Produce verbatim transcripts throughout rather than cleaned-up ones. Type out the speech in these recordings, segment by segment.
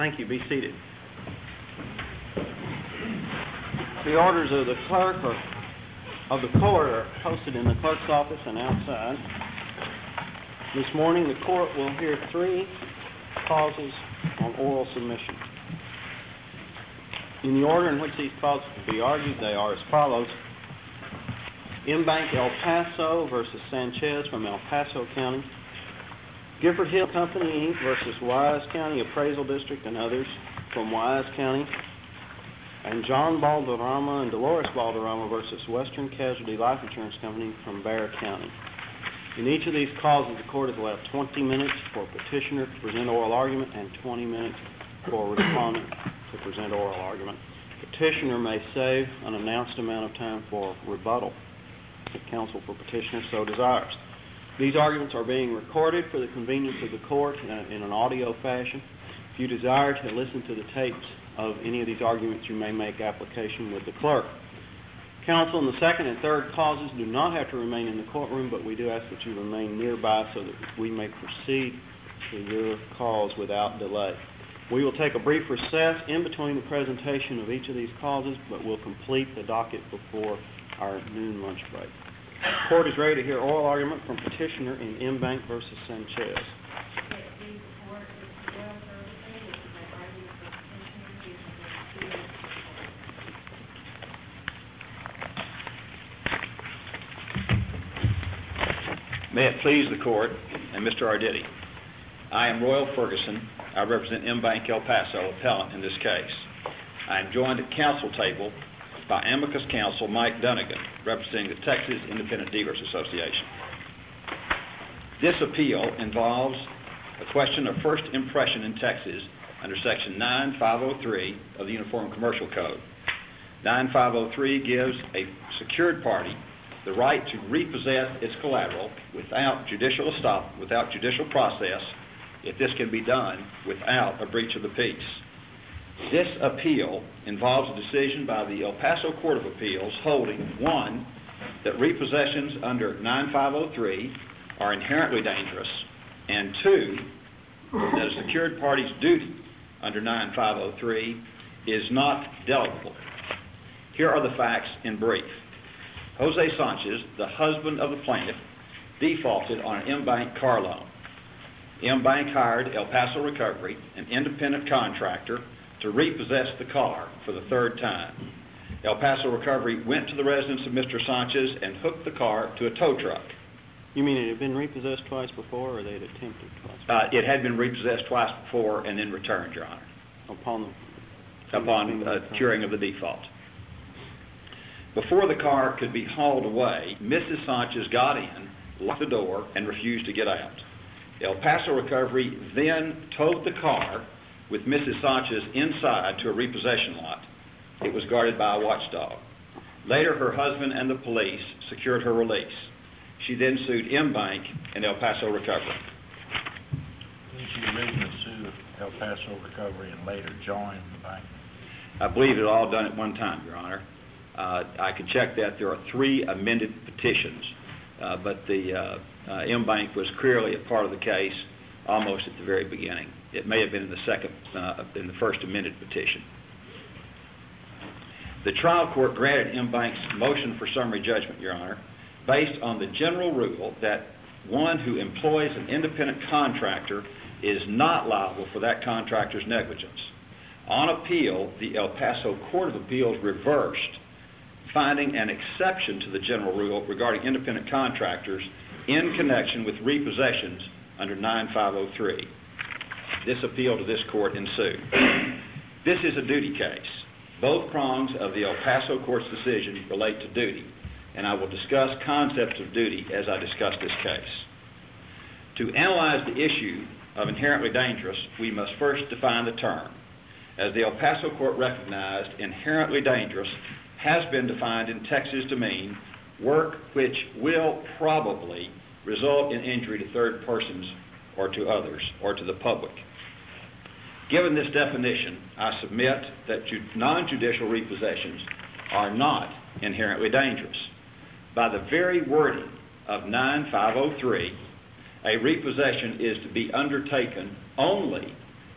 Thank you. Be seated. The orders of the clerk or of the court are posted in the clerk's office and outside. This morning, the court will hear three causes on oral submission. In the order in which these causes will be argued, they are as follows. Embank El Paso versus Sanchez from El Paso County. Gifford Hill Company, Incorporated versus Wise County Appraisal District and others from Wise County. And John Balderrama and Dolores Balderrama versus Western Casualty Life Insurance Company from Bexar County. In each of these causes, the court has allowed twenty minutes for petitioner to present oral argument and twenty minutes for respondent to present oral argument. Petitioner may save an announced amount of time for rebuttal if counsel for petitioner so desires. These arguments are being recorded for the convenience of the court in, a, in an audio fashion. If you desire to listen to the tapes of any of these arguments, you may make application with the clerk. Counsel in the second and third causes do not have to remain in the courtroom, but we do ask that you remain nearby so that we may proceed to your cause without delay. We will take a brief recess in between the presentation of each of these causes, but we'll complete the docket before our noon lunch break. The court is ready to hear oral argument from petitioner in Embank versus Sanchez. May it please the court and Mister Arditti. I am Royal Ferguson. I represent Embank El Paso, appellant in this case. I am joined at counsel table by amicus counsel Mike Dunnigan, representing the Texas Independent Dealers Association. This appeal involves a question of first impression in Texas under Section nine five oh three of the Uniform Commercial Code. nine five oh three gives a secured party the right to repossess its collateral without judicial estop, without judicial process, if this can be done without a breach of the peace. This appeal involves a decision by the El Paso Court of Appeals holding, one, that repossessions under nine five oh three are inherently dangerous, and two, that a secured party's duty under nine five oh three is not delegable. Here are the facts in brief. Jose Sanchez, the husband of the plaintiff, defaulted on an Embank car loan. Embank hired El Paso Recovery, an independent contractor, to repossess the car for the third time. El Paso Recovery went to the residence of Mister Sanchez and hooked the car to a tow truck. You mean it had been repossessed twice before, or they had attempted twice before? Uh, it had been repossessed twice before and then returned, Your Honor. Upon the... Upon uh, curing of the default. Before the car could be hauled away, Missus Sanchez got in, locked the door, and refused to get out. El Paso Recovery then towed the car with Missus Sanchez inside to a repossession lot. It was guarded by a watchdog. Later, her husband and the police secured her release. She then sued Embank and El Paso Recovery. Did she originally sue El Paso Recovery and later join the bank? I believe it all done at one time, Your Honor. Uh, I could check that. There are three amended petitions, uh, but the uh, uh, Embank was clearly a part of the case almost at the very beginning. It may have been in the second, uh, in the first amended petition. The trial court granted Embank's motion for summary judgment, Your Honor, based on the general rule that one who employs an independent contractor is not liable for that contractor's negligence. On appeal, the El Paso Court of Appeals reversed, finding an exception to the general rule regarding independent contractors in connection with repossessions under nine five oh three. This appeal to this court ensued. This is a duty case. Both prongs of the El Paso Court's decision relate to duty, and I will discuss concepts of duty as I discuss this case. To analyze the issue of inherently dangerous, we must first define the term. As the El Paso Court recognized, inherently dangerous has been defined in Texas to mean work which will probably result in injury to third persons or to others or to the public. Given this definition, I submit that non-judicial repossessions are not inherently dangerous. By the very wording of nine five oh three, a repossession is to be undertaken only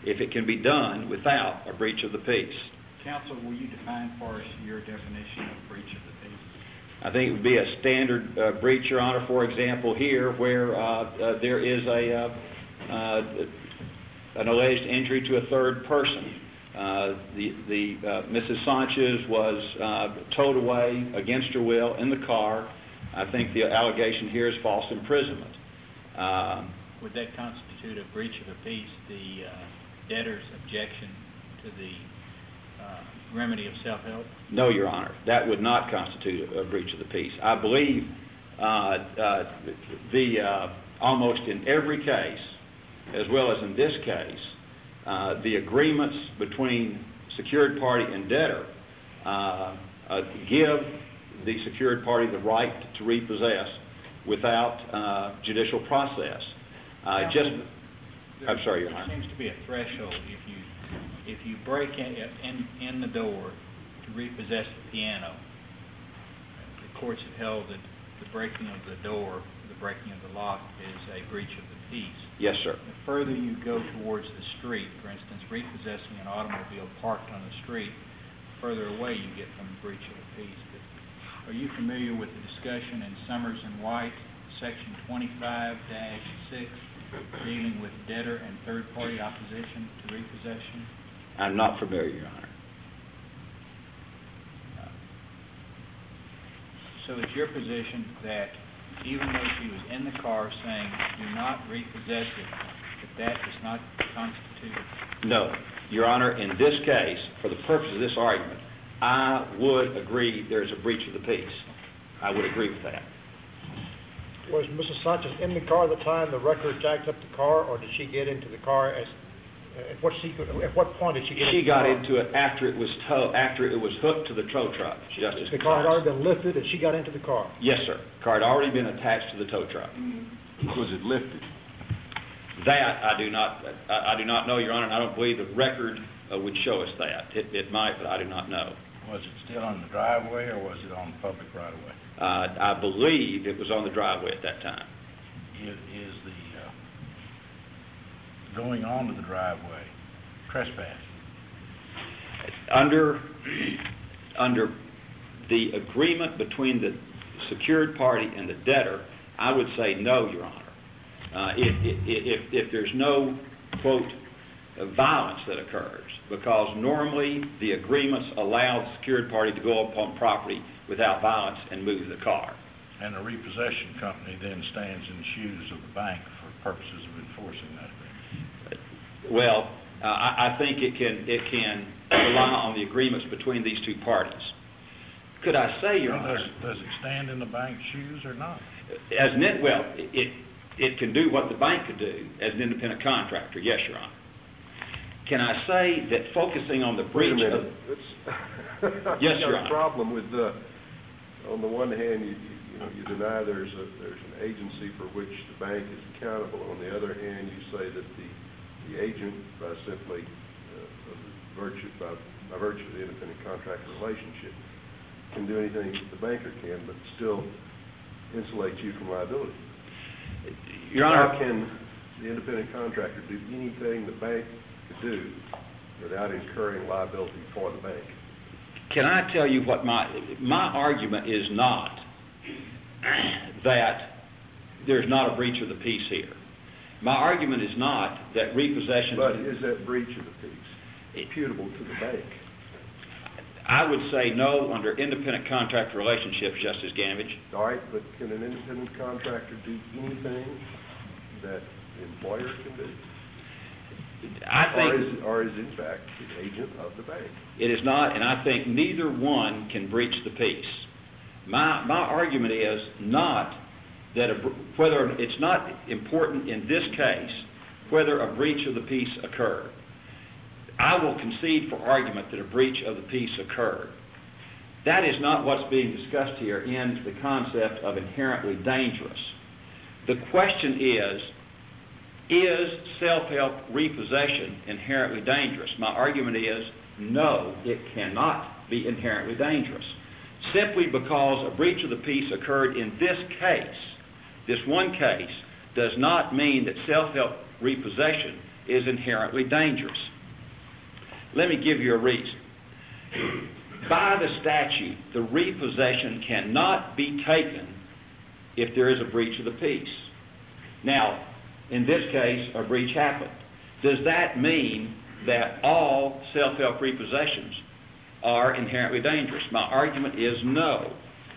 if it can be done without a breach of the peace. Counsel, will you define for us your definition of breach of the peace? I think it would be a standard uh, breach, Your Honor, for example, here where uh, uh, there is a uh, uh, an alleged injury to a third person. Uh, the the uh, Missus Sanchez was uh, towed away against her will in the car. I think the allegation here is false imprisonment. Um, Would that constitute a breach of the peace, the uh, debtor's objection to the uh, remedy of self-help? No, Your Honor, that would not constitute a, a breach of the peace. I believe uh, uh, the uh, almost in every case, as well as in this case, uh, the agreements between secured party and debtor uh, uh, give the secured party the right to repossess without uh, judicial process. Uh, just, I'm sorry, Your Honor. There seems to be a threshold. If you if you break in, in in the door to repossess the piano, the courts have held that the breaking of the door, the breaking of the lock, is a breach of the peace. Yes, sir. The further you go towards the street, for instance, repossessing an automobile parked on the street, the further away you get from the breach of the peace. But are you familiar with the discussion in Summers and White, section twenty-five dash six, dealing with debtor and third-party opposition to repossession? I'm not familiar, Your Honor. So it's your position that even though she was in the car saying, do not repossess it, that that does not constitute? No, Your Honor, in this case, for the purpose of this argument, I would agree there's a breach of the peace. I would agree with that. Was Missus Sanchez in the car at the time the wrecker jacked up the car, or did she get into the car as, at what sequence, at what point did she get She into got the car? into it after it was tow, after it was hooked to the tow truck, Justice. The car had Gonzalez. already been lifted and she got into the car? Yes, sir. Car had already been attached to the tow truck. Was it lifted? That I do not, I, I do not know, Your Honor, and I don't believe the record uh, would show us that. It, it might, but I do not know. Was it still on the driveway or was it on public right-of-way? Uh, I believe it was on the driveway at that time. Is, is the uh, going onto the driveway trespass? Under, under the agreement between the secured party and the debtor, I would say no, Your Honor. Uh, if, if, if there's no, quote, uh, violence that occurs, because normally the agreements allow the secured party to go upon property without violence and move the car. And the repossession company then stands in the shoes of the bank for purposes of enforcing that agreement. Well, uh, I, I think it can it can rely on the agreements between these two parties. Could I say, Your Well, Honor? does, does it stand in the bank's shoes or not? As an, well, it it can do what the bank could do as an independent contractor. Yes, Your Honor. Can I say that focusing on the Wait a breach minute. of That's, Yes, you Your got Honor. a problem with the, on the one hand, you, you, you know, you deny there's a, there's an agency for which the bank is accountable. On the other hand, you say that the, the agent, by simply, uh, of the virtue, by, by virtue of the independent contractor relationship, can do anything the banker can, but still insulate you from liability. Your Honor, How can the independent contractor do anything the bank could do without incurring liability for the bank? can I tell you what my my argument is not that there's not a breach of the peace here. My argument is not that repossession. But is that breach of the peace imputable to the bank? I would say no under independent contractor relationships, Justice Gamage. All right, but can an independent contractor do anything that the employer can do? I think Or is, or is in fact the agent of the bank? it is not, and I think neither one can breach the peace. My my argument is not that a, whether it's not important in this case whether a breach of the peace occurred. I will concede for argument that a breach of the peace occurred. That is not what's being discussed here in the concept of inherently dangerous. The question is, is self-help repossession inherently dangerous? My argument is, no, it cannot be inherently dangerous. Simply because a breach of the peace occurred in this case, this one case, does not mean that self-help repossession is inherently dangerous. Let me give you a reason. By the statute, the repossession cannot be taken if there is a breach of the peace. Now, in this case, a breach happened. Does that mean that all self-help repossessions are inherently dangerous? My argument is no.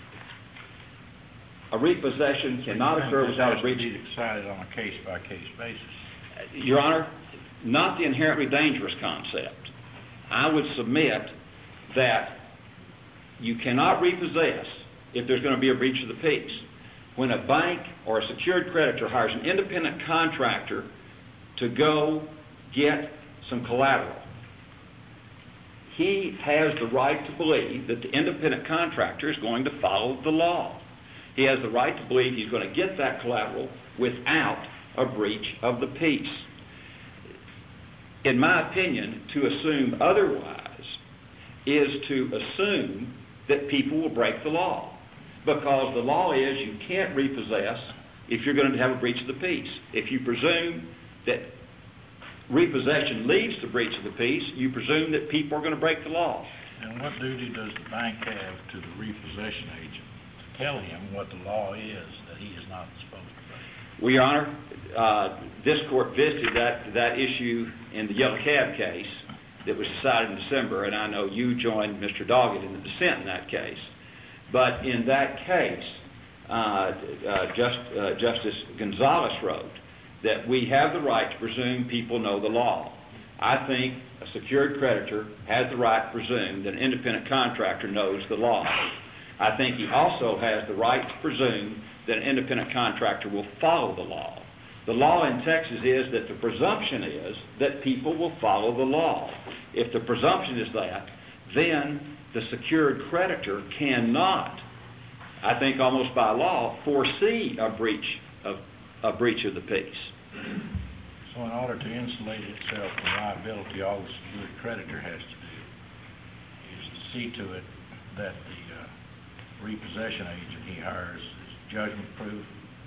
A repossession cannot occur without a breach. It has to be decided on a case-by-case basis. Your Honor, not the inherently dangerous concept. I would submit that you cannot repossess if there's going to be a breach of the peace. When a bank or a secured creditor hires an independent contractor to go get some collateral, he has the right to believe that the independent contractor is going to follow the law. He has the right to believe he's going to get that collateral without a breach of the peace. In my opinion, to assume otherwise is to assume that people will break the law, because the law is you can't repossess if you're going to have a breach of the peace. If you presume that repossession leads to breach of the peace, you presume that people are going to break the law. And what duty does the bank have to the repossession agent to tell him what the law is that he is not supposed to break? Well, Your Honor, uh, this court visited that, that issue in the Yellow Cab case that was decided in December, and I know you joined Mister Doggett in the dissent in that case. But in that case, uh, uh, Just, uh, Justice Gonzalez wrote that we have the right to presume people know the law. I think a secured creditor has the right to presume that an independent contractor knows the law. I think he also has the right to presume that an independent contractor will follow the law. The law in Texas is that the presumption is that people will follow the law. If the presumption is that, then the secured creditor cannot, I think almost by law, foresee a breach of a breach of the peace. So in order to insulate itself from liability, all the secured creditor has to do is to see to it that the uh, repossession agent he hires is judgment-proof,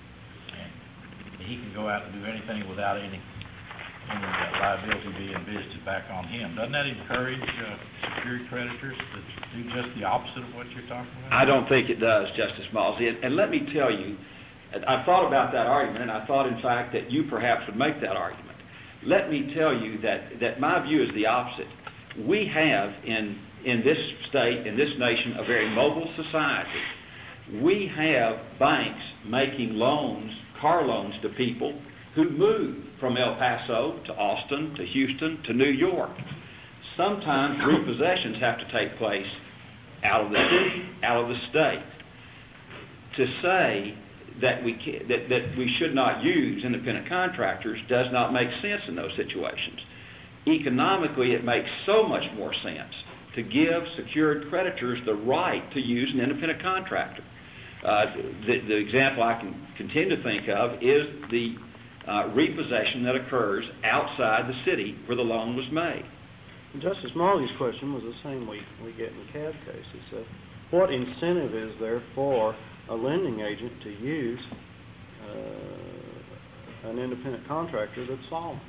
and he can go out and do anything without any, any uh, liability being visited back on him. Doesn't that encourage uh, secured creditors to do just the opposite of what you're talking about? I don't think it does, Justice Malsey. And, and let me tell you, I thought about that argument, and I thought, in fact, that you perhaps would make that argument. Let me tell you that, that my view is the opposite. We have in, in this state, in this nation, a very mobile society. We have banks making loans, car loans to people who move from El Paso to Austin to Houston to New York. Sometimes repossessions have to take place out of the city, out of the state. To say that we can, that, that we should not use independent contractors does not make sense in those situations. Economically, it makes so much more sense to give secured creditors the right to use an independent contractor. Uh, the, the example I can continue to think of is the uh, repossession that occurs outside the city where the loan was made. Justice Marley's question was the same we, we get in cab cases. Uh, what incentive is there for a lending agent to use uh, an independent contractor that's solvent?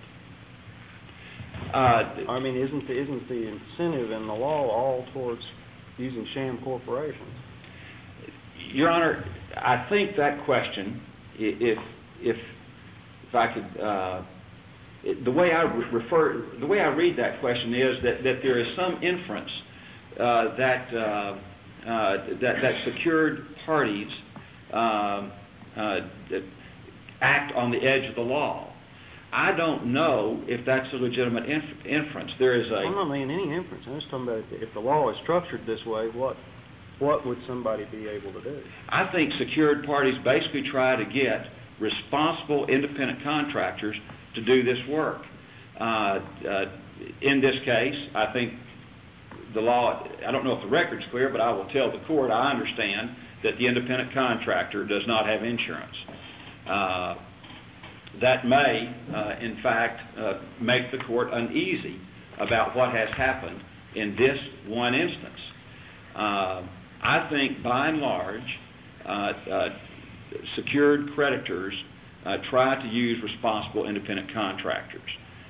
Uh, I mean, isn't the, isn't the incentive in the law all towards using sham corporations? Your Honor, I think that question, if if if I could, uh, it, the way I re- refer, the way I read that question is that, that there is some inference uh, that, uh, uh, that that secured parties uh, uh, that act on the edge of the law. I don't know if that's a legitimate inf- inference. There is a. I'm not making any inference. I'm just talking about if, if the law is structured this way, what what would somebody be able to do? I think secured parties basically try to get responsible independent contractors to do this work. Uh, uh, in this case, I think the law, I don't know if the record's clear, but I will tell the court I understand that the independent contractor does not have insurance. Uh, that may, uh, in fact, uh, make the court uneasy about what has happened in this one instance. Uh, I think, by and large, uh, uh, secured creditors uh, try to use responsible independent contractors.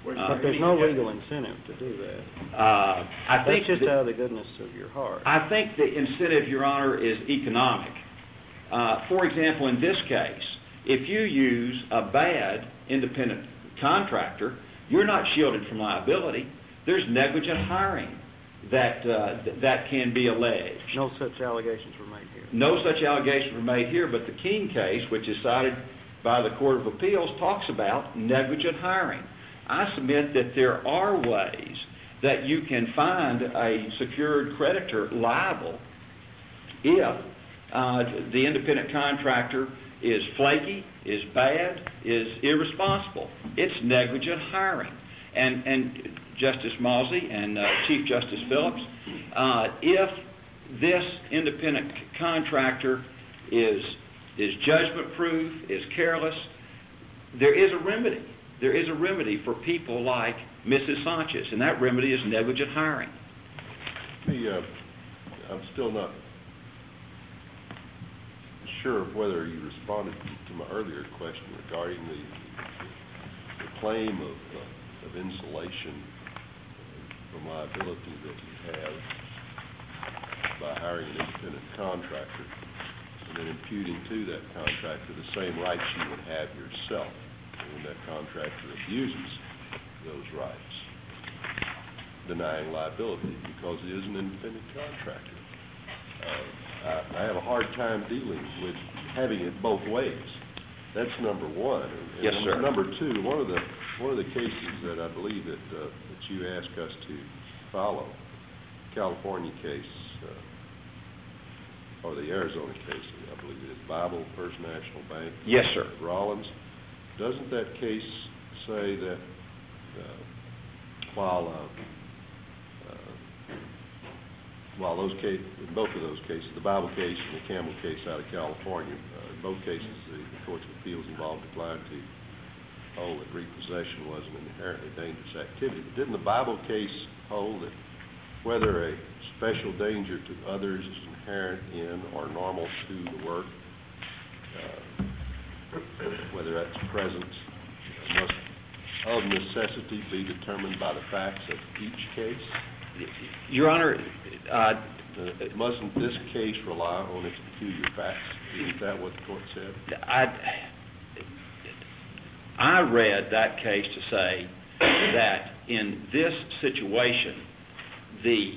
Uh, But there's no legal incentive to do that. Uh, I think That's just that- out of the goodness of your heart. I think the incentive, Your Honor, is economic. Uh, for example, in this case, if you use a bad independent contractor, you're not shielded from liability. There's negligent hiring that uh, th- that can be alleged. No such allegations were made here. No such allegations were made here, but the Keene case, which is cited by the Court of Appeals, talks about negligent hiring. I submit that there are ways that you can find a secured creditor liable if uh, the independent contractor is flaky, is bad, is irresponsible. It's negligent hiring. And, and Justice Mosley and uh, Chief Justice Phillips, uh, if this independent c- contractor is, is judgment-proof, is careless, there is a remedy. There is a remedy for people like Missus Sanchez, and that remedy is negligent hiring. Me, uh, I'm still not sure of whether you responded to my earlier question regarding the, the claim of, uh, of insulation from liability that you have by hiring an independent contractor and then imputing to that contractor the same rights you would have yourself when that contractor abuses those rights, denying liability because he is an independent contractor. Uh, I, I have a hard time dealing with having it both ways. That's number one. And, and Yes, sir. Number two, one of the one of the cases that I believe that uh, that you asked us to follow, California case, uh, or the Arizona case, I believe it is, Bible First National Bank. Yes, sir. Rollins. Doesn't that case say that uh, while uh, uh, while those case, in both of those cases, the Bible case and the Campbell case out of California, uh, in both cases the, the courts of appeals involved declined to hold that repossession was an inherently dangerous activity. But didn't the Bible case hold that whether a special danger to others is inherent in or normal to the work, uh, whether that's present, must of necessity be determined by the facts of each case? Your Honor, uh, Uh, mustn't this case rely on its peculiar facts? Isn't that what the court said? I, I read that case to say that in this situation, the,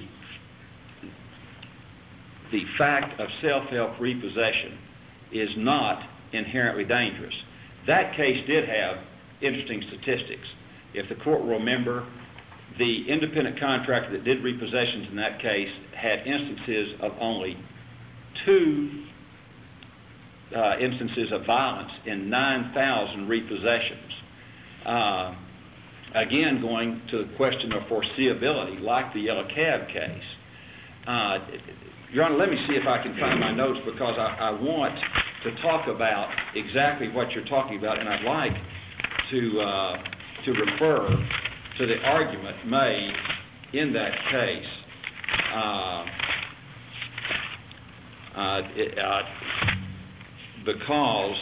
the fact of self-help repossession is not inherently dangerous. That case did have interesting statistics. If the court will remember, the independent contractor that did repossessions in that case had instances of only two uh, instances of violence in nine thousand repossessions. Uh, again, going to the question of foreseeability, like the Yellow Cab case. Uh, Your Honor, let me see if I can find my notes because I, I want to talk about exactly what you're talking about, and I'd like to uh, to refer to the argument made in that case. Uh, uh, it, uh, because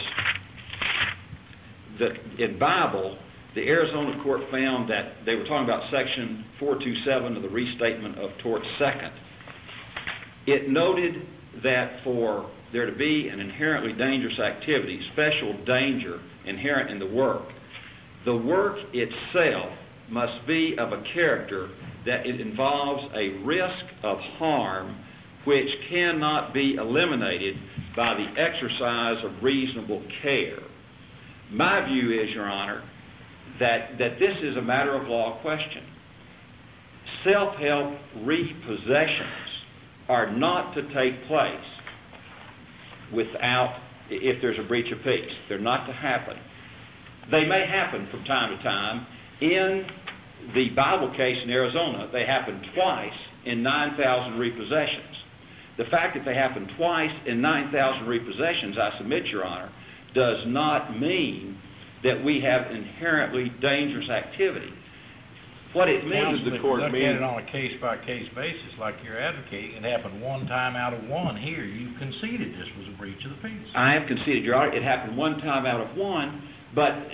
the, in Bible, the Arizona court found that they were talking about Section four twenty-seven of the Restatement of Torts Second. It noted that for there to be an inherently dangerous activity, special danger inherent in the work, the work itself must be of a character that it involves a risk of harm which cannot be eliminated by the exercise of reasonable care. My view is, Your Honor, that, that this is a matter of law question. Self-help repossessions are not to take place without, if there's a breach of peace. They're not to happen. They may happen from time to time. In the Bible case in Arizona, they happened twice in nine thousand repossessions. The fact that they happened twice in nine thousand repossessions, I submit, Your Honor, does not mean that we have inherently dangerous activity. What it means Counsel, the if court you look mean- at it on a case-by-case basis, like you're advocating, it happened one time out of one. Here, you conceded this was a breach of the peace. I have conceded, Your Honor, it happened one time out of one, but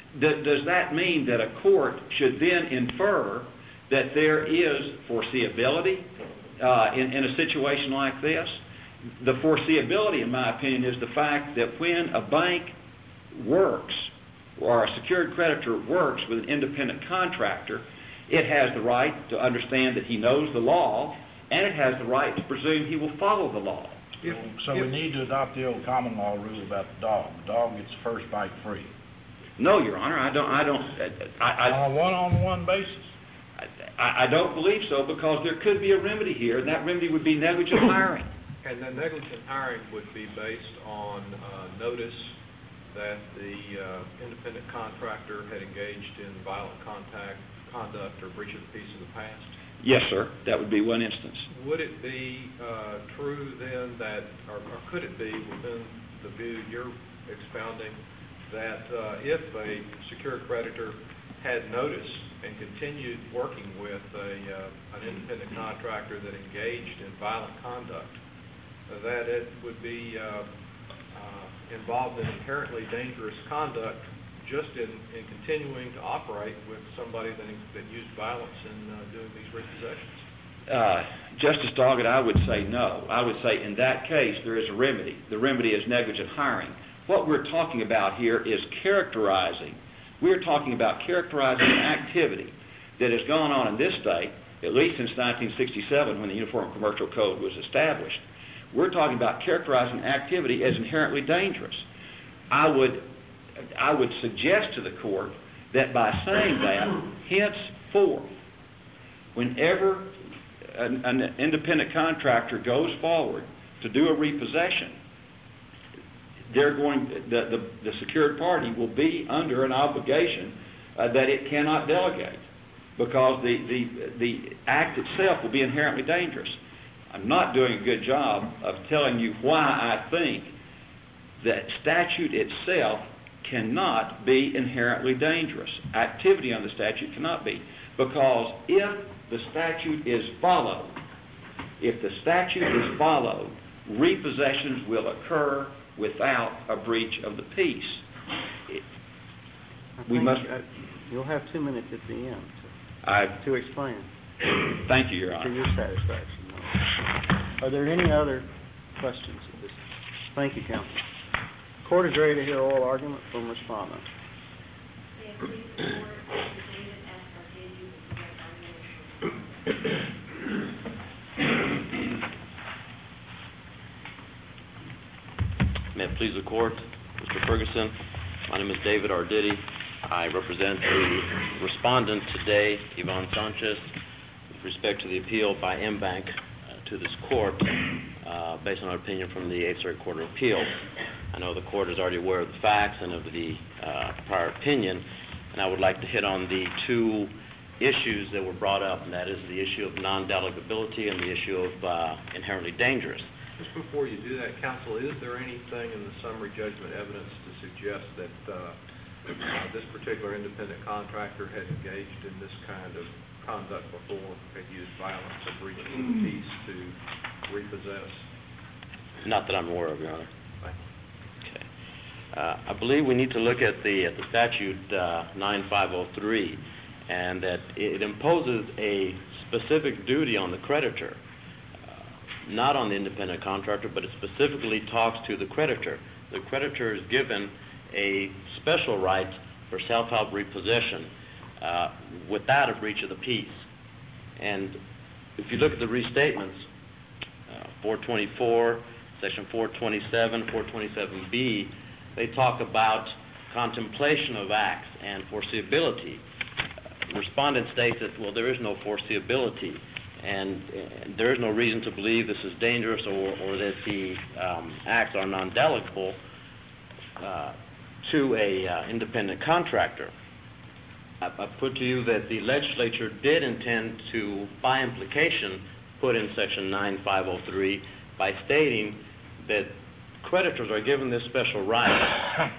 th- does that mean that a court should then infer that there is foreseeability uh, in, in a situation like this? The foreseeability, in my opinion, is the fact that when a bank works or a secured creditor works with an independent contractor, it has the right to understand that he knows the law, and it has the right to presume he will follow the law. So, so we need to adopt the old common law rule about the dog. The dog gets first bite free. No, Your Honor, I don't. I don't. I, I, On a one-on-one basis. I, I don't believe so, because there could be a remedy here, and that remedy would be negligent hiring. And the negligent hiring would be based on uh, notice that the uh, independent contractor had engaged in violent contact, conduct or breach of the peace in the past? Yes, sir. That would be one instance. Would it be uh, true then that, or, or could it be within the view you're expounding, that uh, if a secured creditor had notice and continued working with a, uh, an independent contractor that engaged in violent conduct, uh, that it would be uh, uh, involved in inherently dangerous conduct just in, in continuing to operate with somebody that, that used violence in uh, doing these repossessions? Uh, Justice Doggett, I would say no. I would say in that case there is a remedy. The remedy is negligent hiring. What we're talking about here is characterizing. We're talking about characterizing an activity that has gone on in this state, at least since nineteen sixty-seven when the Uniform Commercial Code was established. We're talking about characterizing activity as inherently dangerous. I would, I would suggest to the court that by saying that, henceforth, whenever an, an independent contractor goes forward to do a repossession, they're going, the, the, the secured party will be under an obligation uh, that it cannot delegate, because the, the, the act itself will be inherently dangerous. I'm not doing a good job of telling you why I think that statute itself cannot be inherently dangerous. Activity on the statute cannot be, because if the statute is followed, if the statute is followed, repossessions will occur without a breach of the peace. It, we think, must. Uh, you'll have two minutes at the end to, I to explain. Thank you, Your Honor. To your satisfaction. Are there any other questions at this? Thank you, counsel. Court is ready to hear oral argument from respondent. Yes, please support Mister David S. Argenti with direct argument. May it please the court, Mister Ferguson, my name is David Arditi. I represent the respondent today, Yvonne Sanchez, with respect to the appeal by M-Bank uh, to this court uh, based on our opinion from the Eighth Circuit Court of Appeals. I know the court is already aware of the facts and of the uh, prior opinion, and I would like to hit on the two issues that were brought up, and that is the issue of non-delegability and the issue of uh, inherently dangerous. Just before you do that, counsel, is there anything in the summary judgment evidence to suggest that uh, uh, this particular independent contractor had engaged in this kind of conduct before, had used violence or breach of the peace to repossess? Not that I'm aware of, Your Honor. Thank you. Okay. Uh, I believe we need to look at the at the statute uh, nine five oh three, and that it imposes a specific duty on the creditor, uh, not on the independent contractor, but it specifically talks to the creditor. The creditor is given a special right for self-help repossession uh, without a breach of the peace. And if you look at the restatements, uh, four twenty-four, section four twenty-seven, four twenty-seven B, they talk about contemplation of acts and foreseeability. Uh, respondent states that, well, there is no foreseeability, and, and there is no reason to believe this is dangerous or, or that the um, acts are non-delegable uh, to a uh, independent contractor. I, I put to you that the legislature did intend to, by implication, put in section nine five oh three by stating that creditors are given this special right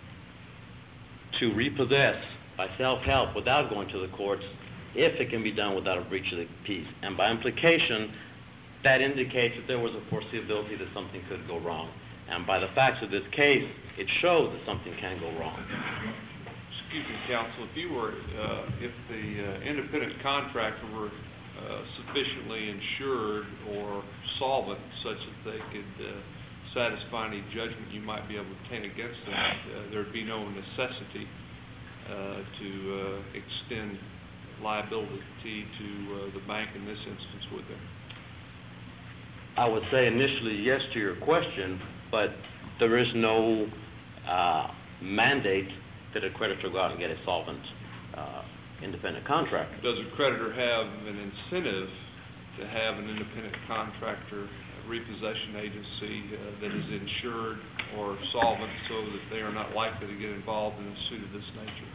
to repossess by self-help without going to the courts if it can be done without a breach of the peace. And by implication, that indicates that there was a foreseeability that something could go wrong. And by the facts of this case, it shows that something can go wrong. Excuse me, counsel, if you were, uh, if the uh, independent contractor were uh, sufficiently insured or solvent such that they could uh, satisfy any judgment you might be able to obtain against them, uh, there'd be no necessity uh, to uh, extend liability to uh, the bank in this instance, would there? I would say initially yes to your question, but there is no uh, mandate that a creditor go out and get a solvent uh, independent contractor. Does a creditor have an incentive to have an independent contractor repossession agency uh, that is insured or solvent so that they are not likely to get involved in a suit of this nature?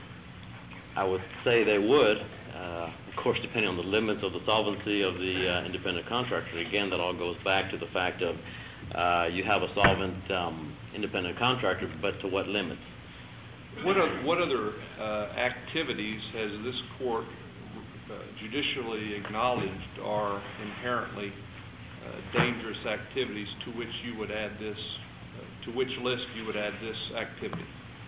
I would say they would, uh, of course, depending on the limits of the solvency of the uh, independent contractor. Again, that all goes back to the fact of uh, you have a solvent um, independent contractor, but to what limits? What, are, what other uh, activities has this court uh, judicially acknowledged are inherently uh, dangerous activities to which you would add this, uh, to which list you would add this activity?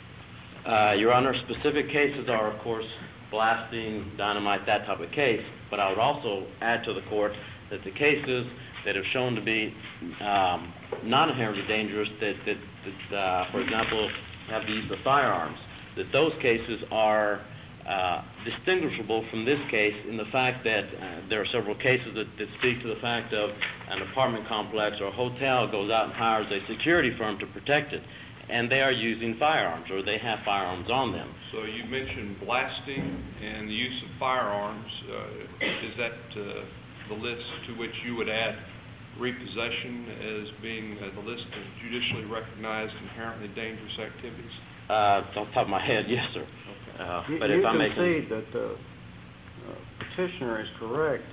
Uh, Your Honor, specific cases are, of course, blasting, dynamite, that type of case, but I would also add to the court that the cases that have shown to be um, not inherently dangerous, that, that, that uh, for example, have the use of firearms, that those cases are uh, distinguishable from this case in the fact that uh, there are several cases that, that speak to the fact of an apartment complex or a hotel goes out and hires a security firm to protect it, and they are using firearms or they have firearms on them. So you mentioned blasting and the use of firearms. Uh, is that uh, the list to which you would add repossession as being uh, the list of judicially recognized inherently dangerous activities? Uh, off the top of my head, yes, sir. Okay. Uh, You, but you if I may concede that the uh, petitioner is correct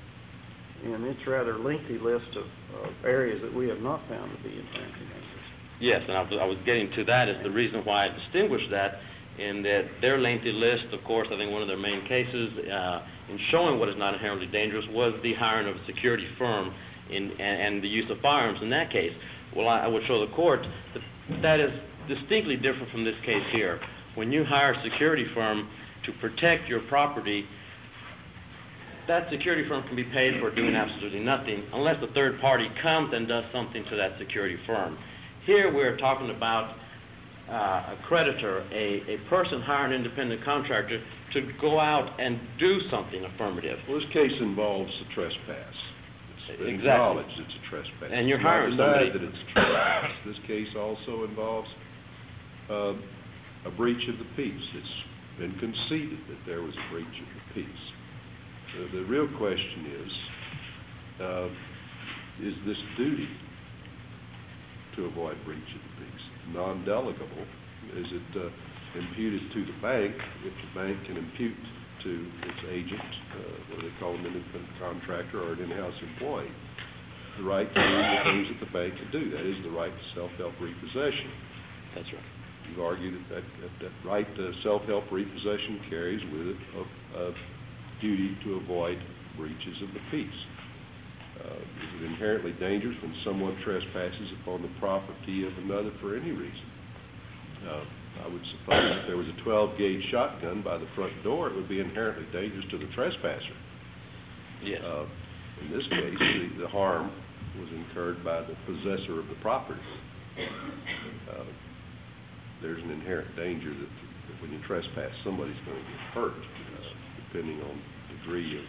in, in its rather lengthy list of, of areas that we have not found to be inherently dangerous. Yes, and I was, I was getting to that as the reason why I distinguished that in that their lengthy list, of course, I think one of their main cases uh, in showing what is not inherently dangerous was the hiring of a security firm in, and, and the use of firearms in that case. Well, I, I would show the court that that is distinctly different from this case here. When you hire a security firm to protect your property, that security firm can be paid for doing absolutely nothing unless the third party comes and does something to that security firm. Here we're talking about uh, a creditor, a, a person hiring an independent contractor to go out and do something affirmative. Well, this case involves a trespass. It's been Exactly. acknowledged it's a trespass. And you're It's not hiring denied somebody- that it's a trespass. This case also involves uh, a breach of the peace. It's been conceded that there was a breach of the peace. The, the real question is, uh, is this duty to avoid breach of the peace non-delegable? Is it uh, imputed to the bank, which the bank can impute to its agent, uh, whether they call them an independent contractor or an in-house employee, the right to do the things that the bank can do? That is the right to self-help repossession. That's right. You've argued that that, that, that right to self-help repossession carries with it a, a duty to avoid breaches of the peace. Uh, is it inherently dangerous when someone trespasses upon the property of another for any reason? Uh, I would suppose if there was a twelve gauge shotgun by the front door, it would be inherently dangerous to the trespasser. Yes. Uh, in this case, the, the harm was incurred by the possessor of the property. Uh, there's an inherent danger that, that when you trespass, somebody's going to get hurt, uh, depending on the degree of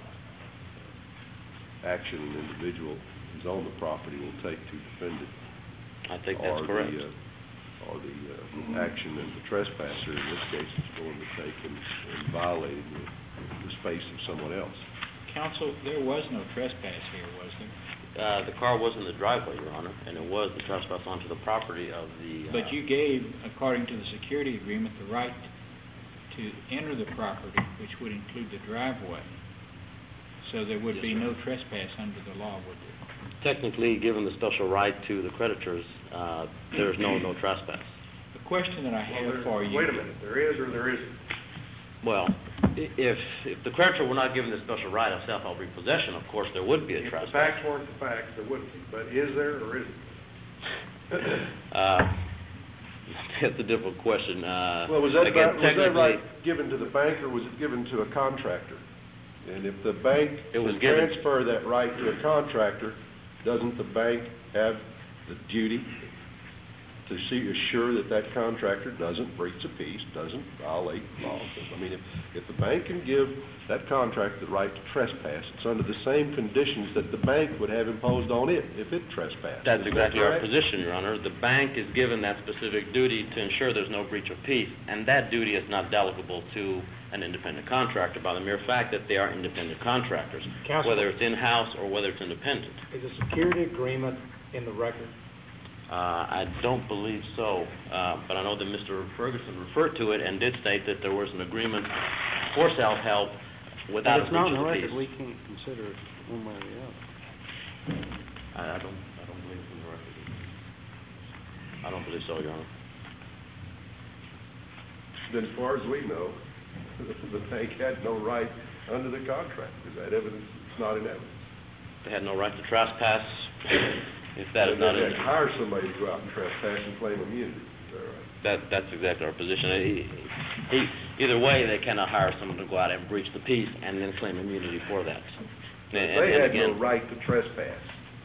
action an individual who's on the property will take to defend it. I think that's or correct. The, uh, or the uh, action that the trespasser in this case is going to take in, in violating the, the space of someone else. Counsel, there was no trespass here, was there? Uh, the car was in the driveway, Your Honor, and it was the trespass onto the property of the... Uh, But you gave, according to the security agreement, the right to enter the property, which would include the driveway. So there would Yes, be sir. no trespass under the law, would there? Technically, given the special right to the creditors, uh, there's no no trespass. The question that I have for you... Wait a minute, there is or there isn't? Well, i- if, if the creditor were not given the special right of self-help repossession, of course, there would be a If the trespass. facts weren't the facts, there wouldn't be. But is there or isn't? Uh, That's a difficult question. Uh, Well, was that, again, right- was that technically, right given to the bank, or was it given to a contractor? And if the bank It was can given- transfer that right to a contractor, doesn't the bank have the duty to see, assure that that contractor doesn't breach a peace, doesn't violate law? I mean, if, if the bank can give that contractor the right to trespass, it's under the same conditions that the bank would have imposed on it if it trespassed. That's Isn't that exactly our correct? position, Your Honor. The bank is given that specific duty to ensure there's no breach of peace, and that duty is not delegable to an independent contractor by the mere fact that they are independent contractors, Counsel. whether it's in-house or whether it's independent. Is a security agreement in the record? Uh, I don't believe so, uh, but I know that Mister Ferguson referred to it and did state that there was an agreement for self-help without If a it's not breach in of the the record, we peace. can't consider it one way or the other. I, I don't, I don't believe it's in the record. I don't believe so, Your Honor. Then as far as we know, the bank had no right under the contract. Is that evidence? It's not in evidence. They had no right to trespass if that is And not they in had to hire somebody to go out and trespass and claim immunity. Is that right? That, that's exactly our position. He, he, either way, they cannot hire someone to go out and breach the peace and then claim immunity for that. And, and- They and had again, no right to trespass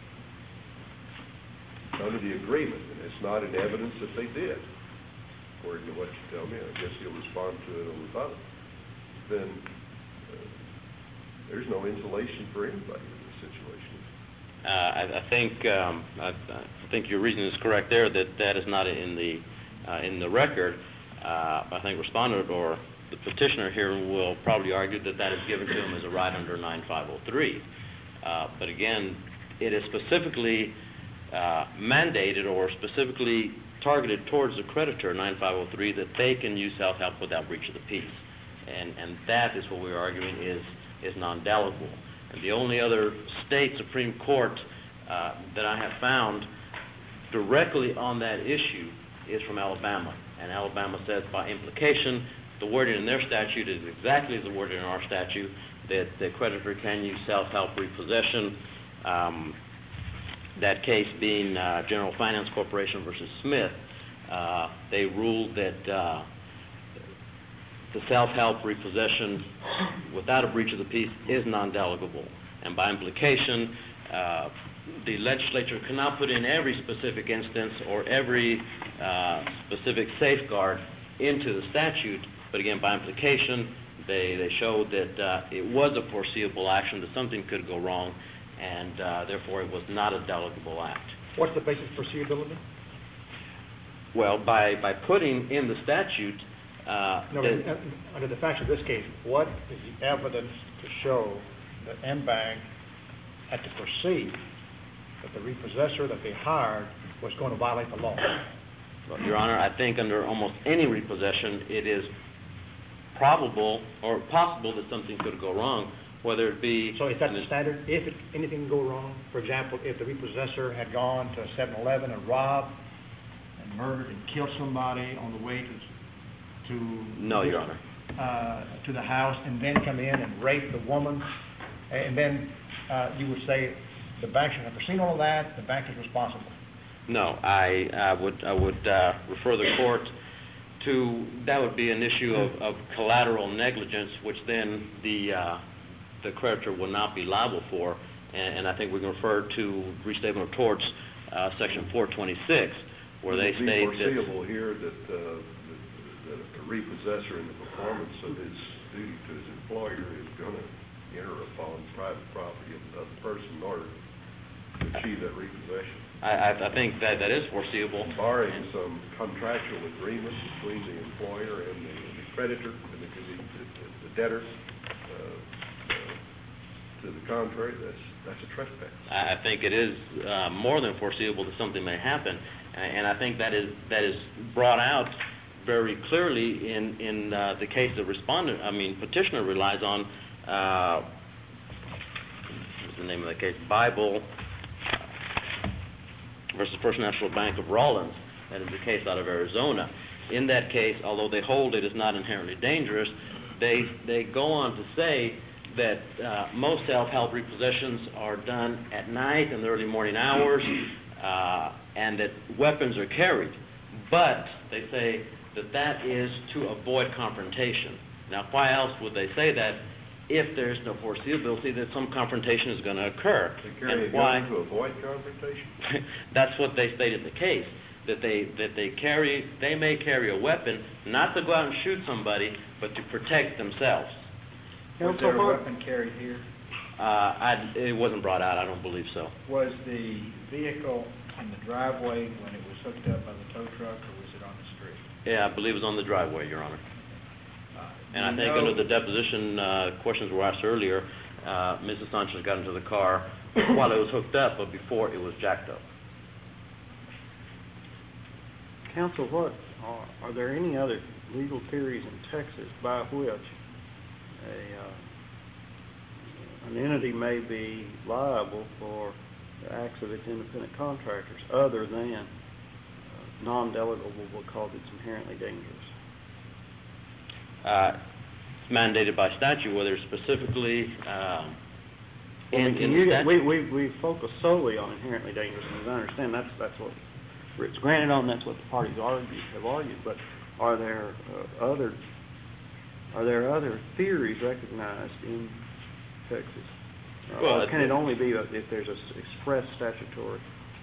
under the agreement, and it's not in evidence that they did, according to what you tell me. I guess you'll respond to it on rebuttal. Then uh, there's no insulation for anybody in this situation. uh, I, I think um, I, I think your reason is correct there that that is not in the uh, in the record. Uh, I think respondent or the petitioner here will probably argue that that is given to him as a right under nine five oh three. Uh, but again, it is specifically uh, mandated or specifically targeted towards the creditor, nine five oh three, that they can use self-help without breach of the peace. And, and that is what we're arguing is, is non-delegable. And the only other state Supreme Court uh, that I have found directly on that issue is from Alabama. And Alabama says by implication, the wording in their statute is exactly the wording in our statute, that the creditor can use self-help repossession. Um, that case being uh, General Finance Corporation versus Smith. Uh, they ruled that uh, the self-help repossession without a breach of the peace is non-delegable. And by implication, uh, the legislature cannot put in every specific instance or every uh, specific safeguard into the statute, but again, by implication, they, they showed that uh, it was a foreseeable action, that something could go wrong, and uh, therefore it was not a delegable act. What's the basis for foreseeability? Well, by, by putting in the statute uh, No, that- uh, under the facts of this case, what is the evidence to show that M-Bank had to foresee that the repossessor that they hired was going to violate the law? Well, Your Honor, I think under almost any repossession, it is probable or possible that something could go wrong, whether it be... So is that the standard? If it, anything can go wrong, for example, if the repossessor had gone to a seven eleven and robbed and murdered and killed somebody on the way to... to No, Your Honor. Uh, to the house and then come in and rape the woman, and then uh, you would say the bank should have foreseen all of that, the bank is responsible. No, I, I would, I would uh, refer the court to, that would be an issue of, of collateral negligence, which then the, uh, the creditor will not be liable for, and, and I think we can refer to Restatement of Torts, uh, Section four twenty-six, where they Would it be state that... foreseeable here that, uh, that, that a repossessor in the performance of his duty to his employer is going to enter upon private property of another person in order to achieve that repossession? I, I I think that that is foreseeable. Barring some contractual agreement between the employer and the, and the creditor, and the, the, the, the debtor, uh, uh, to the contrary, that's, that's a trespass. I I think it is uh, more than foreseeable that something may happen, and, and I think that is that is brought out very clearly in in uh, the case the respondent, I mean petitioner relies on. Uh, what's the name of the case? Bible versus First National Bank of Rollins. That is the case out of Arizona. In that case, although they hold it is not inherently dangerous, they they go on to say that uh, most self-help repossessions are done at night in the early morning hours, uh, and that weapons are carried. but they say that that is to avoid confrontation. Now, why else would they say that if there's no foreseeability that some confrontation is going to occur? They carry a And why? gun to avoid confrontation? That's what they state in the case, that they that they carry they may carry a weapon not to go out and shoot somebody, but to protect themselves. Was Counsel, there a what- weapon carried here? Uh, I, it wasn't brought out. I don't believe so. Was the vehicle in the driveway when it was hooked up by the tow truck, or was it on the street? Yeah, I believe it was on the driveway, Your Honor. Uh, And I do think you under know- the deposition uh, questions were asked earlier, uh, Missus Sanchez got into the car while it was hooked up, but before it was jacked up. Counsel, what, are, are there any other legal theories in Texas by which a, uh, an entity may be liable for the acts of its independent contractors other than uh, non-delegable because it's inherently dangerous? Uh, it's mandated by statute, whether specifically um, I mean, in, can in the you, statute. we, we, we focus solely on inherently dangerous, and as I understand, that's, that's what it's granted on, that's what the parties argue, have argued, but are there uh, other, are there other theories recognized in Texas? Uh, Well, or can it it- only be if there's a s- express statutory?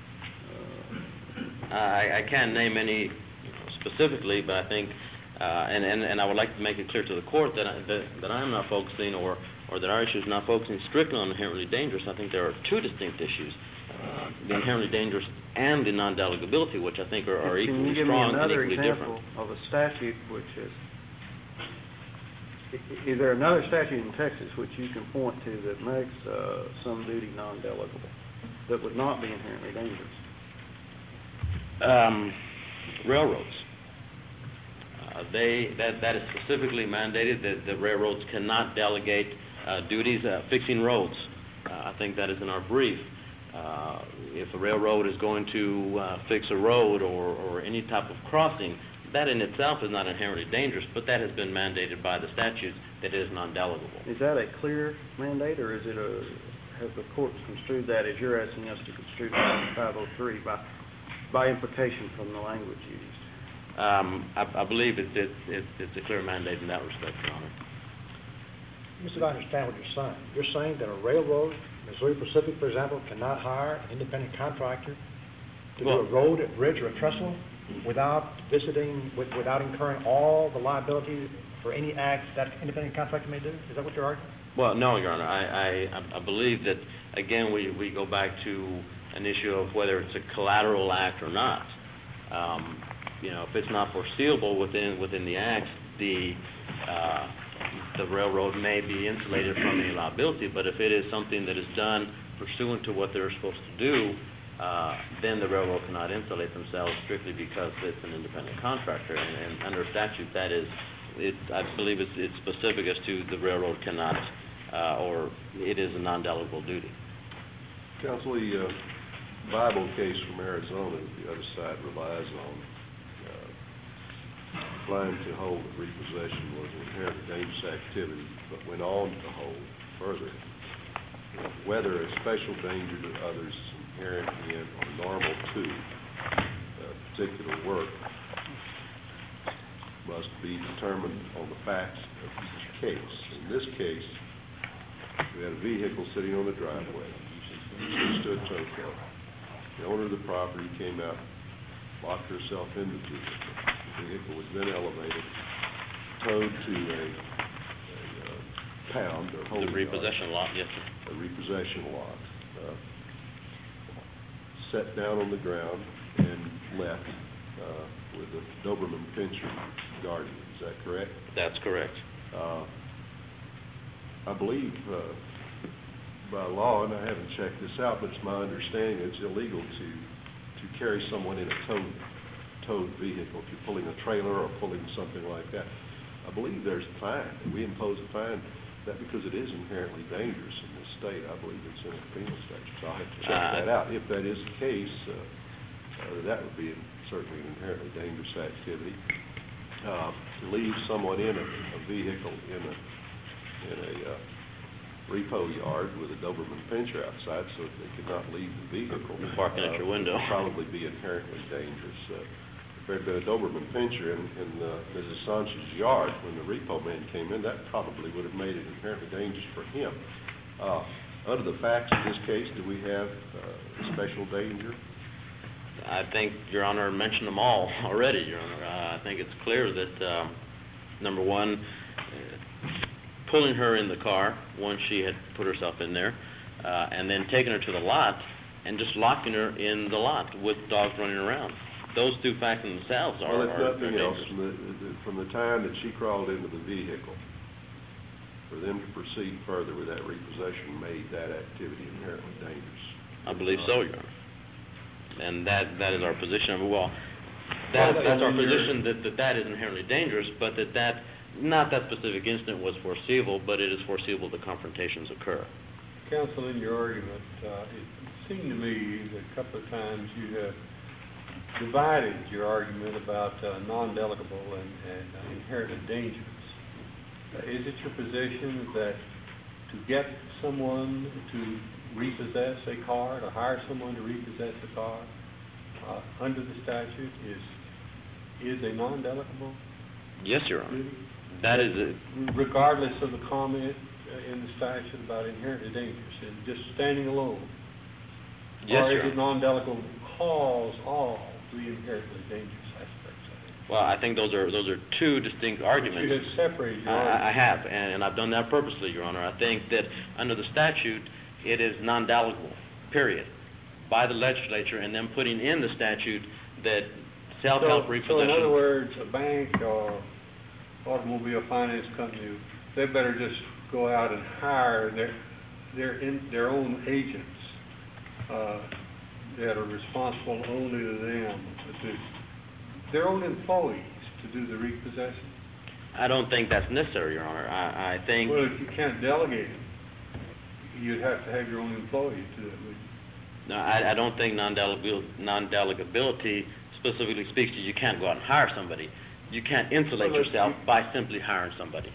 Uh, I, I can't name any you know, specifically, but I think, uh, and, and, and I would like to make it clear to the court that I, that, that I'm not focusing, or, or that our issue is not focusing strictly on inherently dangerous. I think there are two distinct issues, uh, the inherently dangerous and the non-delegability, which I think are, are Can you equally give me strong and another equally example different. of a statute which is, i- is there another statute in Texas which you can point to that makes uh, some duty non-delegable, that would not be inherently dangerous? Um, railroads. Uh, they that that is specifically mandated that the railroads cannot delegate uh, duties uh, fixing roads. Uh, I think that is in our brief. Uh, if a railroad is going to uh, fix a road or, or any type of crossing, that in itself is not inherently dangerous, but that has been mandated by the statutes that it is non-delegable. Is that a clear mandate, or is it a, have the courts construed that as you're asking us to construe five oh three by, by implication from the language used? Um, I, I believe it, it, it, it's a clear mandate in that respect, Your Honor. Mister I understand what you're saying. You're saying that a railroad, Missouri Pacific, for example, cannot hire an independent contractor to Well- do a road, a bridge, or a trestle without visiting, with, without incurring all the liability for any act that independent contractor may do? Is that what you're arguing? Well, no, Your Honor. I, I, I believe that, again, we, we go back to an issue of whether it's a collateral act or not. Um, you know, if it's not foreseeable within within the act, the uh, the railroad may be insulated from any liability. But if it is something that is done pursuant to what they're supposed to do, uh, then the railroad cannot insulate themselves strictly because it's an independent contractor. And, and under statute, that is, it, I believe it's, it's specific as to the railroad cannot, uh, or it is a non-delegable duty. Counsel, the uh, Bible case from Arizona, the other side relies on, uh, declined to hold that repossession was an inherently dangerous activity, but went on to hold further whether a special danger to others is inherent in or normal to a particular work must be determined on the facts of each case. In this case, we had a vehicle sitting on the driveway, stood tow truck. The owner of the property came out, locked herself in the vehicle. The vehicle was then elevated, towed to a, a uh, pound or The holding yard. repossession lot, yes, sir. A repossession lot, uh, set down on the ground and left uh, with a Doberman Pinscher guardian. Is that correct? That's correct. Uh, I believe uh, by law, and I haven't checked this out, but it's my understanding it's illegal to to carry someone in a towed towed vehicle. If you're pulling a trailer or pulling something like that, I believe there's a fine. We impose a fine. That because it is inherently dangerous in this state, I believe it's in a penal statute. So I'll have to check Uh, that out. If that is the case, uh, uh, that would be certainly an inherently dangerous activity. Uh, to leave someone in a, a vehicle in a in a uh, repo yard with a Doberman Pinscher outside so that they could not leave the vehicle. Parking at your window. Would probably be inherently dangerous. Uh, there had been a Doberman Pinscher in, in uh, Missus Sanchez's yard when the repo man came in, that probably would have made it inherently dangerous for him. Uh, under the facts of this case, do we have uh, special danger? I think Your Honor mentioned them all already, Your Honor. Uh, I think it's clear that, um, number one, uh, pulling her in the car once she had put herself in there, uh, and then taking her to the lot and just locking her in the lot with dogs running around. Those two facts in themselves are, Well, if are nothing are else, dangerous. from the, the- from the time that she crawled into the vehicle, for them to proceed further with that repossession made that activity inherently dangerous. I believe so, Your Honor. And that, that is our position. Well, Well, that, that's our I mean, you're- position that, that that is inherently dangerous, but that that, not that specific incident was foreseeable, but it is foreseeable that confrontations occur. Counsel, in your argument, uh, it seemed to me that a couple of times you have divided your argument about uh, non-delegable and, and uh, inherently dangerous. Uh, is it your position that to get someone to repossess a car, to hire someone to repossess a car, uh, under the statute is is a non-delegable Yes, Your Honor. duty? That is it. Regardless of the comment uh, in the statute about inherently dangerous and just standing alone? Yes, Or Your is it Honor. non-delegable because of the inherently dangerous aspects of it? Well, I think those are those are two distinct arguments. You have separated your I, I argument. have, and, and I've done that purposely, Your Honor. I think that under the statute, it is non-delegable, period, by the legislature, and then putting in the statute that self-help So- repossession. So in other words, a bank or automobile finance company, they better just go out and hire their, their, in, their own agents uh, that are responsible only to them, to do, their own employees to do the repossession? I don't think that's necessary, Your Honor. I, I think. Well, if you can't delegate them, you'd have to have your own employees do it, wouldn't you? No, I, I don't think non-delegabil- non-delegability specifically speaks to you can't go out and hire somebody. You can't insulate Well, if yourself you- by simply hiring somebody.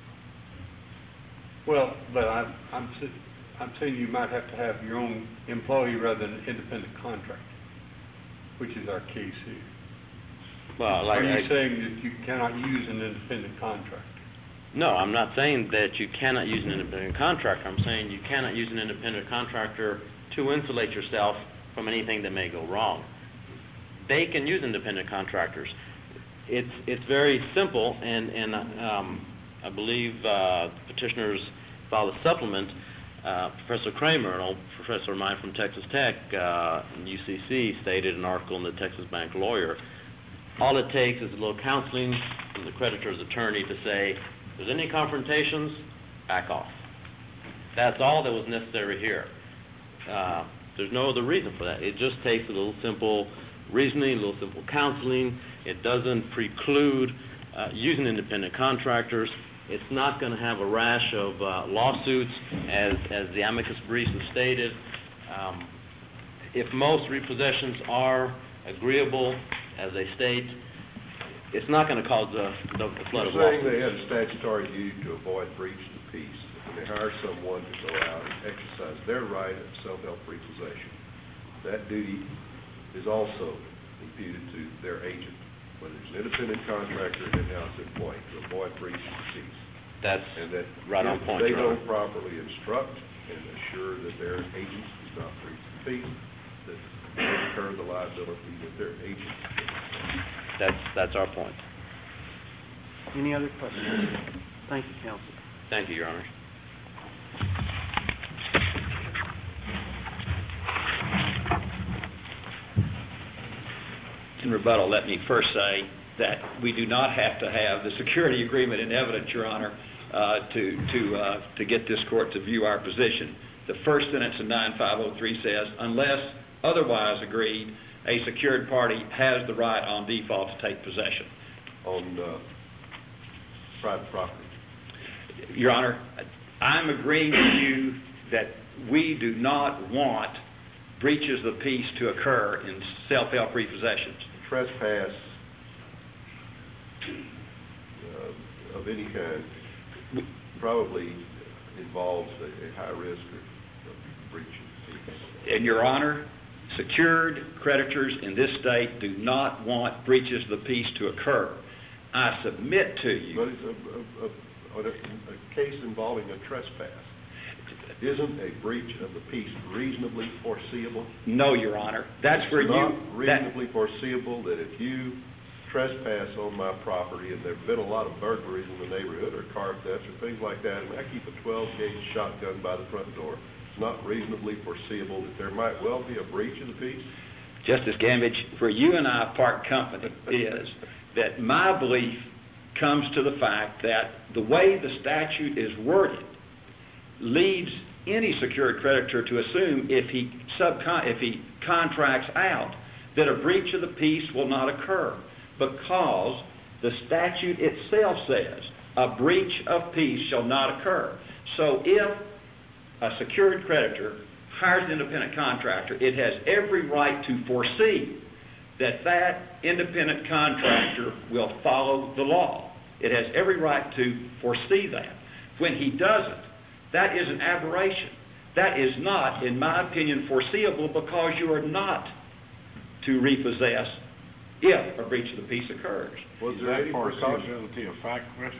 Well, but I'm, I'm, s- I'm saying you might have to have your own employee rather than an independent contractor, which is our case here. Well, like Are you I- saying that you cannot use an independent contractor? No, I'm not saying that you cannot use an independent contractor. I'm saying you cannot use an independent contractor to insulate yourself from anything that may go wrong. They can use independent contractors. It's it's very simple, and and um, I believe uh, petitioners filed a supplement. Uh, Professor Kramer, an old professor of mine from Texas Tech, uh, U C C, stated in an article in the Texas Bank Lawyer. All it takes is a little counseling from the creditor's attorney to say, if there's any confrontations, back off. That's all that was necessary here. Uh, there's no other reason for that. It just takes a little simple reasoning, a little simple counseling. It doesn't preclude uh, using independent contractors. It's not going to have a rash of uh, lawsuits, as, as the amicus briefs have stated. Um, if most repossessions are agreeable, as they state, it's not going to cause the, the, the flood of You're saying they lawsuits. have a statutory duty to avoid breach of the peace, that when they hire someone to go out and exercise their right of self-help repossession, that duty is also imputed to their agent, whether it's an independent contractor or an in-house employee, to avoid breach of the peace. That's And that right on if point, they Your don't Honor. properly instruct and assure that their agents do not breach the peace, that they incur the liability that their agents do. That's, that's our point. Any other questions? Thank you, counsel. Thank you, Your Honor. In rebuttal, let me first say that we do not have to have the security agreement in evidence, Your Honor, uh, to, to, uh, to get this court to view our position. The first sentence of nine five oh three says, unless otherwise agreed, a secured party has the right on default to take possession. On uh, private property. Your Honor, I'm agreeing with you that we do not want breaches of peace to occur in self-help repossessions. Trespass uh, of any kind probably involves a, a high risk of, of breach of peace. And Your Honor, secured creditors in this state do not want breaches of the peace to occur. I submit to you. But it's a, a, a, on a, a case involving a trespass, isn't a breach of the peace reasonably foreseeable? No, Your Honor. That's where It's you... not that- reasonably foreseeable that if you trespass on my property, and there have been a lot of burglaries in the neighborhood, or car thefts, or things like that, and I keep a twelve gauge shotgun by the front door, it's not reasonably foreseeable that there might well be a breach of the peace? Justice Gambich, where you and I part company is that my belief comes to the fact that the way the statute is worded leads any secured creditor to assume if he subcon- if he contracts out that a breach of the peace will not occur, because the statute itself says a breach of peace shall not occur. So if a secured creditor hires an independent contractor, it has every right to foresee that that independent contractor will follow the law. It has every right to foresee that. When he doesn't, that is an aberration. That is not, in my opinion, foreseeable, because you are not to repossess if a breach of the peace occurs. Was Is there that any precaution? foreseeability a fact question?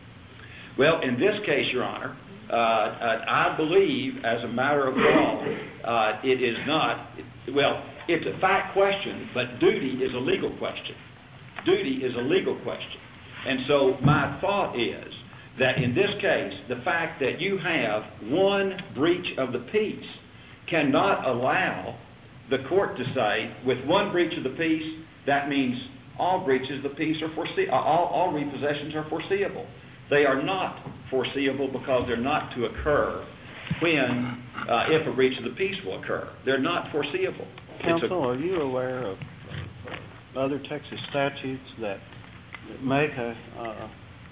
Well, in this case, Your Honor, uh, uh, I believe, as a matter of law, uh, it is not, well, it's a fact question, but duty is a legal question. Duty is a legal question. And so my thought is that in this case, the fact that you have one breach of the peace cannot allow the court to say, with one breach of the peace, that means all breaches of the peace are foreseeable, all, all repossessions are foreseeable. They are not foreseeable because they're not to occur when, uh, if a breach of the peace will occur. They're not foreseeable. It's a- Counsel, are you aware of uh, other Texas statutes that that make a, uh,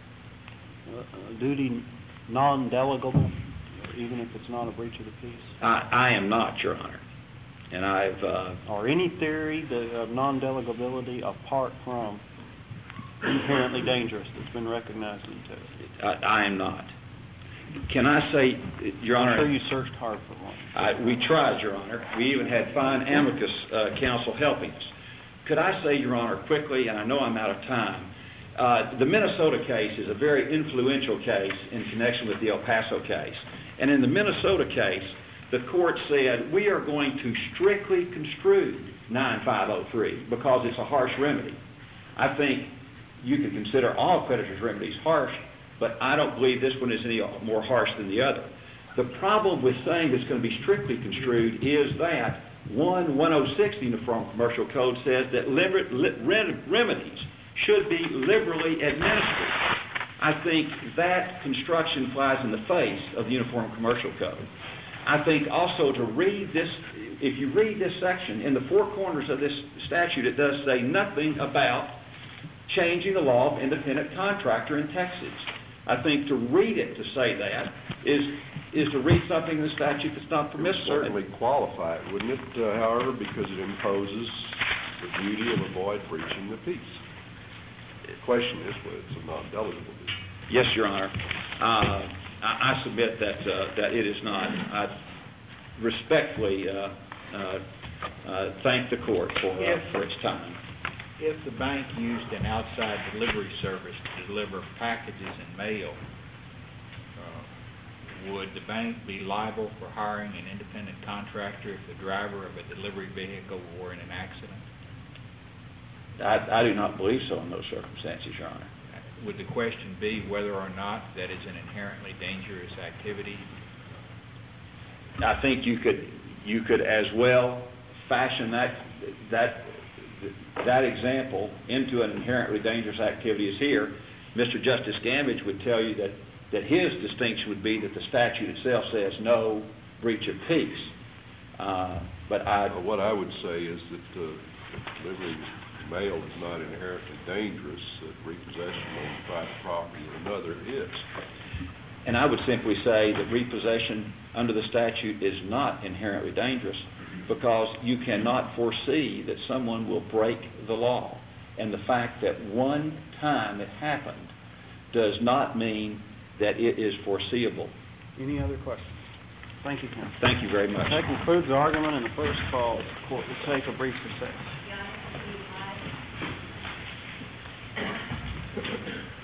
a duty non-delegable, even if it's not a breach of the peace? I, I am not, Your Honor. And I've... Uh, Or any theory that, of non-delegability apart from inherently dangerous that's been recognized in Texas? I, I am not. Can I say, Your Honor... I'm sure you searched hard for one. I, we tried, Your Honor. We even had fine amicus uh, counsel helping us. Could I say, Your Honor, quickly, and I know I'm out of time, uh, the Minnesota case is a very influential case in connection with the El Paso case. And in the Minnesota case, the court said, we are going to strictly construe nine five oh three because it's a harsh remedy. I think you could consider all creditors' remedies harsh, but I don't believe this one is any more harsh than the other. The problem with saying it's going to be strictly construed is that one one oh six of the Uniform Commercial Code says that limit, li, rem, remedies should be liberally administered. I think that construction flies in the face of the Uniform Commercial Code. I think also to read this, if you read this section, in the four corners of this statute, it does say nothing about changing the law of independent contractor in Texas. I think to read it to say that is is to read something in the statute that's not It would permissible. certainly qualify it, wouldn't it, uh, however, because it imposes the duty of avoid breaching the peace. The question is whether it's a non-delegable duty. Yes, Your Honor. Uh, I, I submit that uh, that it is not. I respectfully uh, uh, uh, thank the court for uh, Yes. for its time. If the bank used an outside delivery service to deliver packages and mail, uh, would the bank be liable for hiring an independent contractor if the driver of a delivery vehicle were in an accident? I, I do not believe so in those circumstances, Your Honor. Would the question be whether or not that is an inherently dangerous activity? I think you could you could as well fashion that that that example into an inherently dangerous activity as here. Mister Justice Gambich would tell you that, that his distinction would be that the statute itself says no breach of peace. Uh, but I... Well, what I would say is that uh, delivering mail is not inherently dangerous, that repossession on private property of another is. And I would simply say that repossession under the statute is not inherently dangerous because you cannot foresee that someone will break the law. And the fact that one time it happened does not mean that it is foreseeable. Any other questions? Thank you, counsel. Thank you very much. That concludes the argument in the first call. The court will take a brief recess. Y'all have to be live.